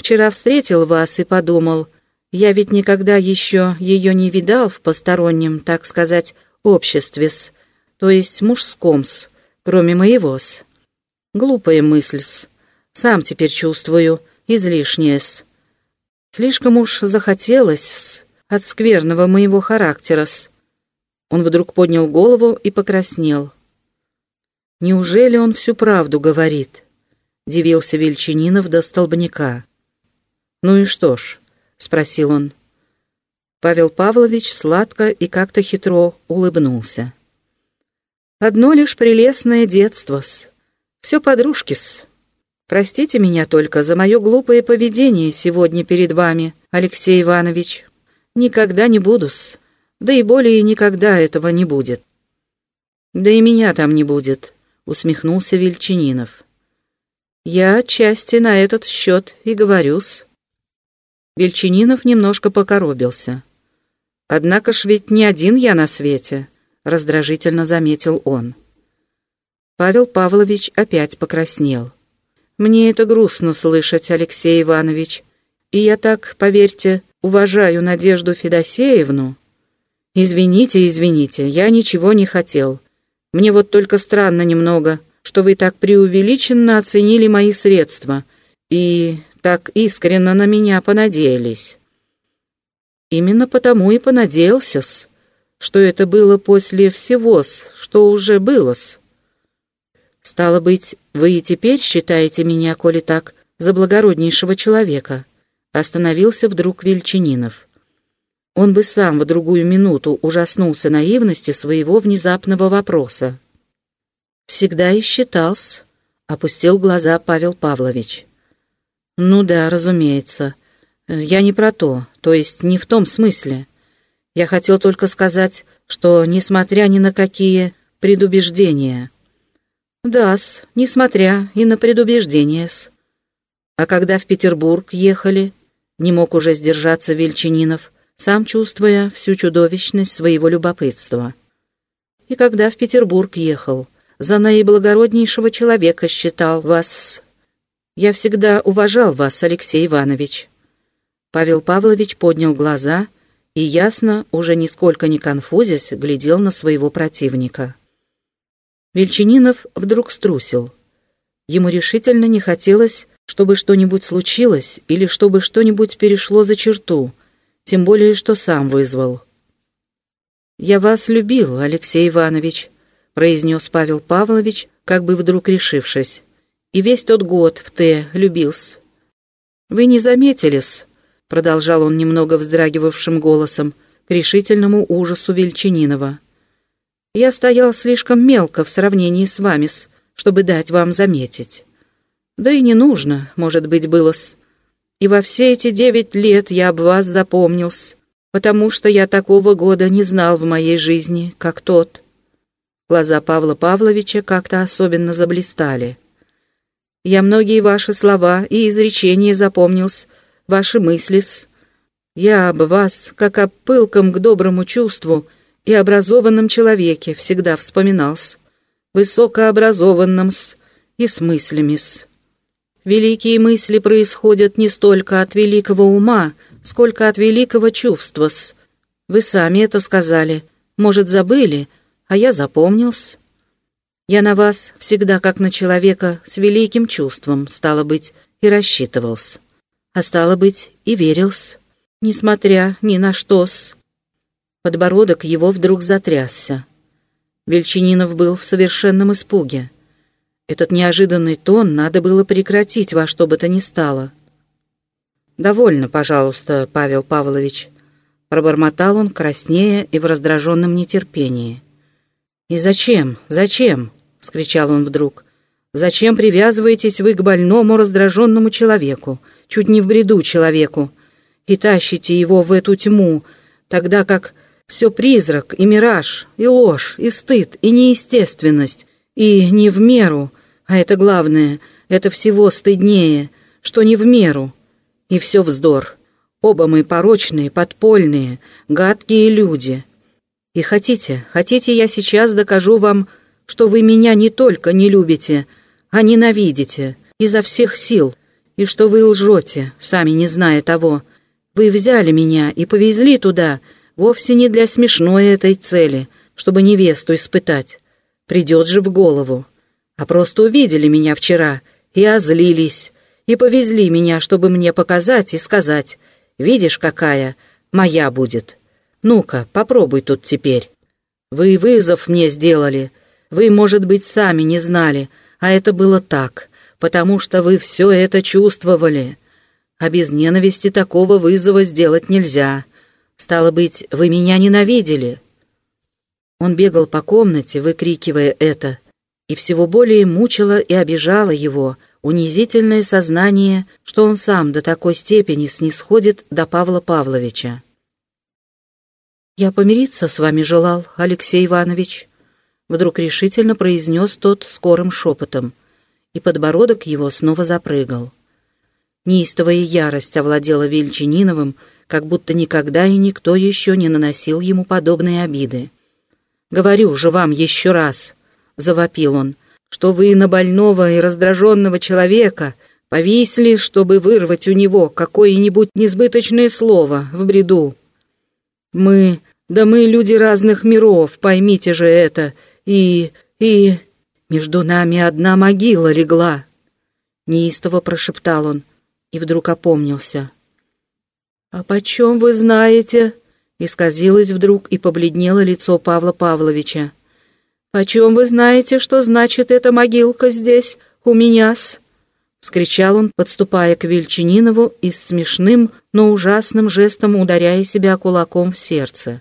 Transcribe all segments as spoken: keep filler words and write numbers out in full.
вчера встретил вас и подумал, я ведь никогда еще ее не видал в постороннем, так сказать, обществе-с, то есть мужском-с, кроме моего-с. Глупая мысль-с, сам теперь чувствую, излишняя-с. Слишком уж захотелось-с от скверного моего характера-с. Он вдруг поднял голову и покраснел. «Неужели он всю правду говорит?» — дивился Вельчининов до столбняка. «Ну и что ж?» — спросил он. Павел Павлович сладко и как-то хитро улыбнулся. «Одно лишь прелестное детство-с. Все подружки-с. Простите меня только за мое глупое поведение сегодня перед вами, Алексей Иванович. Никогда не буду-с, да и более никогда этого не будет». «Да и меня там не будет», — усмехнулся Вельчининов. «Я отчасти на этот счет и говорю-с». Вельчининов немножко покоробился. «Однако ж ведь не один я на свете», — раздражительно заметил он. Павел Павлович опять покраснел. «Мне это грустно слышать, Алексей Иванович, и я так, поверьте, уважаю Надежду Федосеевну. Извините, извините, я ничего не хотел. Мне вот только странно немного, что вы так преувеличенно оценили мои средства и так искренне на меня понадеялись». «Именно потому и понадеялся-с, что это было после всего-с, что уже было-с». «Стало быть, вы и теперь считаете меня, коли так, за благороднейшего человека?» Остановился вдруг Вельчининов. Он бы сам в другую минуту ужаснулся наивности своего внезапного вопроса. «Всегда и считал-с», — опустил глаза Павел Павлович. «Ну да, разумеется. Я не про то, то есть не в том смысле. Я хотел только сказать, что, несмотря ни на какие предубеждения...» «Да-с, несмотря и на предубеждения-с. А когда в Петербург ехали, не мог уже сдержаться Вельчининов, сам чувствуя всю чудовищность своего любопытства. И когда в Петербург ехал, за наиблагороднейшего человека считал вас. Я всегда уважал вас, Алексей Иванович». Павел Павлович поднял глаза и ясно, уже нисколько не конфузясь, глядел на своего противника. Вельчининов вдруг струсил. Ему решительно не хотелось, чтобы что-нибудь случилось или чтобы что-нибудь перешло за черту, тем более, что сам вызвал. «Я вас любил, Алексей Иванович», — произнес Павел Павлович, как бы вдруг решившись, «и весь тот год в Т любил-с. Вы не заметили-с», — продолжал он немного вздрагивавшим голосом, к решительному ужасу Вельчининова. «Я стоял слишком мелко в сравнении с вами-с, чтобы дать вам заметить. Да и не нужно, может быть, было-с. И во все эти девять лет я об вас запомнился, потому что я такого года не знал в моей жизни, как тот». Глаза Павла Павловича как-то особенно заблистали. «Я многие ваши слова и изречения запомнился, ваши мысли-с. Я об вас, как о пылком к доброму чувству и образованном человеке, всегда вспоминался, высокообразованном-с и с мыслями-с. Великие мысли происходят не столько от великого ума, сколько от великого чувства-с. Вы сами это сказали, может, забыли, а я запомнился. Я на вас всегда как на человека с великим чувством, стало быть, и рассчитывался, а стало быть, и верился, несмотря ни на что-с». Подбородок его вдруг затрясся. Вельчининов был в совершенном испуге. Этот неожиданный тон надо было прекратить во что бы то ни стало. «Довольно, пожалуйста, Павел Павлович», — пробормотал он, краснея и в раздраженном нетерпении. «И зачем, зачем?» — вскричал он вдруг. «Зачем привязываетесь вы к больному, раздраженному человеку, чуть не в бреду человеку, и тащите его в эту тьму, тогда как все призрак и мираж, и ложь, и стыд, и неестественность, и не в меру, а это главное, это всего стыднее, что не в меру, и все вздор. Оба мы порочные, подпольные, гадкие люди. И хотите, хотите, я сейчас докажу вам, что вы меня не только не любите, а ненавидите изо всех сил, и что вы лжете, сами не зная того. Вы взяли меня и повезли туда, вовсе не для смешной этой цели, чтобы невесту испытать. Придет же в голову. А просто увидели меня вчера и озлились, и повезли меня, чтобы мне показать и сказать: видишь, какая, моя будет. Ну-ка, попробуй тут теперь. Вы вызов мне сделали. Вы, может быть, сами не знали, а это было так, потому что вы все это чувствовали. А без ненависти такого вызова сделать нельзя. Стало быть, вы меня ненавидели». Он бегал по комнате, выкрикивая это, и всего более мучило и обижало его унизительное сознание, что он сам до такой степени снисходит до Павла Павловича. «Я помириться с вами желал, Алексей Иванович», — вдруг решительно произнес тот скорым шепотом, и подбородок его снова запрыгал. Неистовая ярость овладела Вельчининовым, как будто никогда и никто еще не наносил ему подобные обиды. «Говорю же вам еще раз», — завопил он, — «что вы на больного и раздраженного человека повисли, чтобы вырвать у него какое-нибудь несбыточное слово в бреду. Мы, да мы люди разных миров, поймите же это, и... и... между нами одна могила легла», — неистово прошептал он, и вдруг опомнился. «А почем вы знаете?» — исказилось вдруг и побледнело лицо Павла Павловича. «Почем вы знаете, что значит эта могилка здесь, у меня-с?» — вскричал он, подступая к Вельчининову и с смешным, но ужасным жестом ударяя себя кулаком в сердце.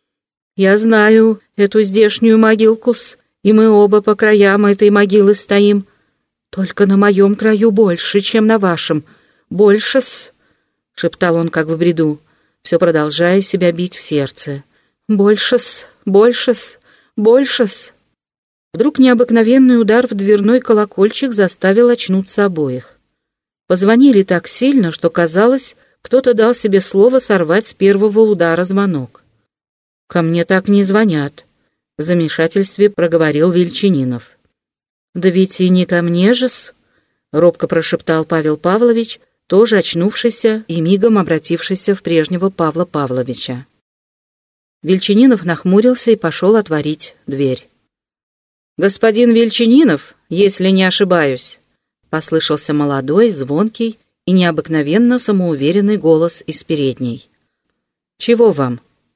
«Я знаю эту здешнюю могилку-с, и мы оба по краям этой могилы стоим. Только на моем краю больше, чем на вашем. Больше-с!» — шептал он, как в бреду, все продолжая себя бить в сердце. «Больше-с! Больше-с! Больше-с!» Вдруг необыкновенный удар в дверной колокольчик заставил очнуться обоих. Позвонили так сильно, что, казалось, кто-то дал себе слово сорвать с первого удара звонок. «Ко мне так не звонят», — в замешательстве проговорил Вельчининов. «Да ведь и не ко мне же-с», — робко прошептал Павел Павлович, тоже очнувшийся и мигом обратившийся в прежнего Павла Павловича. Вельчининов нахмурился и пошел отворить дверь. «Господин Вельчининов, если не ошибаюсь», — послышался молодой, звонкий и необыкновенно самоуверенный голос из передней. «Чего вам?»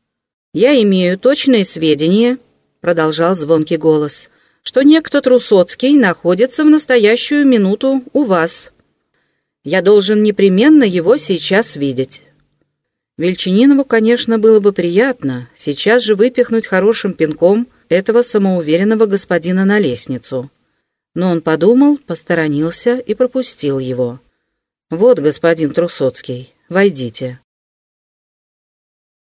«Я имею точные сведения», — продолжал звонкий голос, «что некто Трусоцкий находится в настоящую минуту у вас. Я должен непременно его сейчас видеть». Вельчининову, конечно, было бы приятно сейчас же выпихнуть хорошим пинком этого самоуверенного господина на лестницу. Но он подумал, посторонился и пропустил его. «Вот, господин Трусоцкий, войдите».